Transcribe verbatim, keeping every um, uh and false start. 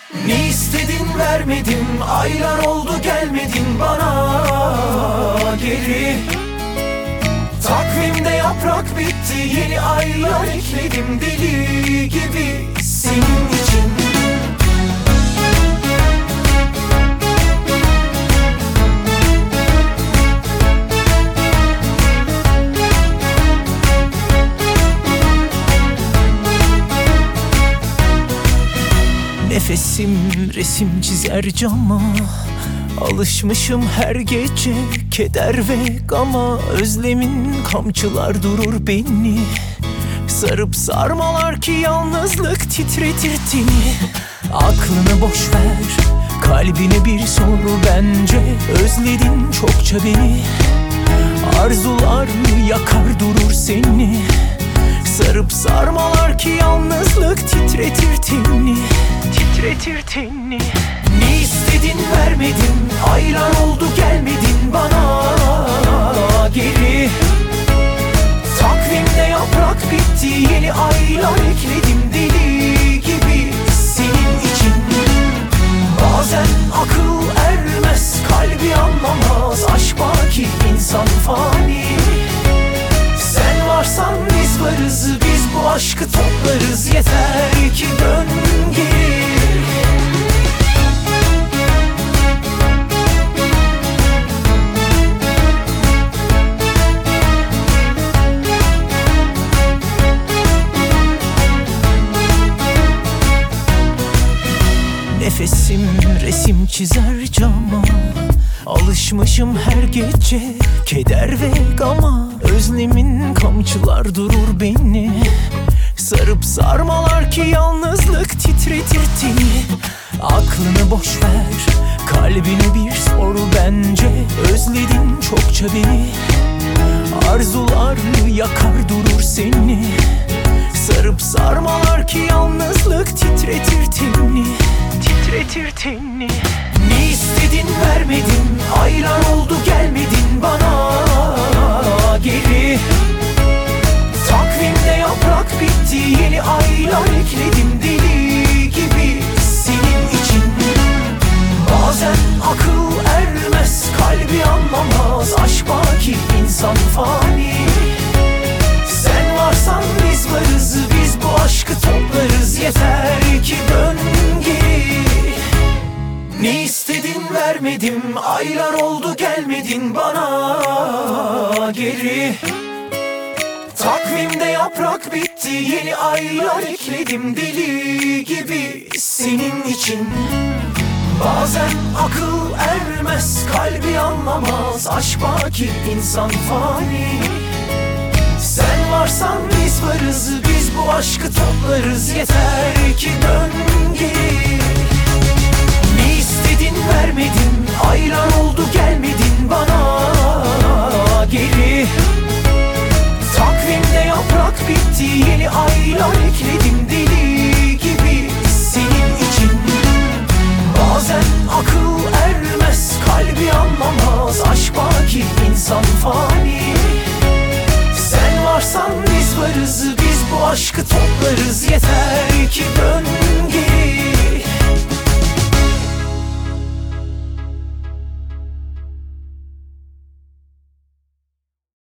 Ne istedin vermedim, aylar oldu gelmedin bana geri. Takvimde yaprak bitti, yeni aylar ekledim deli gibi senin için. Nefesim resim çizer cama, alışmışım her gece keder ve gama. Özlemin kamçılar durur beni, sarıp sarmalar ki yalnızlık titretir teni. Aklını boş ver, kalbine bir sor bence. Özledin çokça beni, arzular yakar durur seni. Sarıp sarmalar ki yalnızlık titretir teni, titretir teni. Ne istedin vermedim, aylar oldu gelmedin bana geri. Takvimde yaprak bitti, yeni aylar ekledim deli gibi senin için. Bazen akıl ermez, kalbi anlamaz, aşk baki insan fani. Sen varsan biz varız, biz bu aşkı toplarız, yeter ki dön geri. Nefesim resim çizer cama, alışmışım her gece keder ve gama. Özlemin kamçılar durur beni, sarıp sarmalar ki yalnızlık titretir teni. Aklını boş ver, kalbine bir sor bence. Özledin çokça beni, arzular yakar durur seni. Sarıp sarmalar ki yalnızlık titretir teni, titretir teni. Ne istedin vermedim, aylar oldu gelmedin bana geri. Takvimde yaprak bitti, yeni aylar ekledim deli gibi senin için. Bazen akıl ermez, kalbi anlamaz, aşk baki insan fani. Sen varsan biz varız, biz bu aşkı toplarız, yeter ki dön geri. Ne istedin vermedim, aylar oldu gelmedin bana geri. Takvimde yaprak bitti, yeni aylar ekledim deli gibi senin için. Bazen akıl ermez, kalbi anlamaz, aşk baki insan fani. Sen varsan biz varız, biz bu aşkı toplarız, yeter ki dön geri. Ne istedin vermedim, aylar oldu gelmedin bana geri. Takvimde yaprak bitti, yeni aylar ekledim deli gibi senin için. Bazen akıl ermez, kalbi anlamaz, aşk baki insan fani. Sen varsan biz varız, biz bu aşkı toplarız, yeter ki dön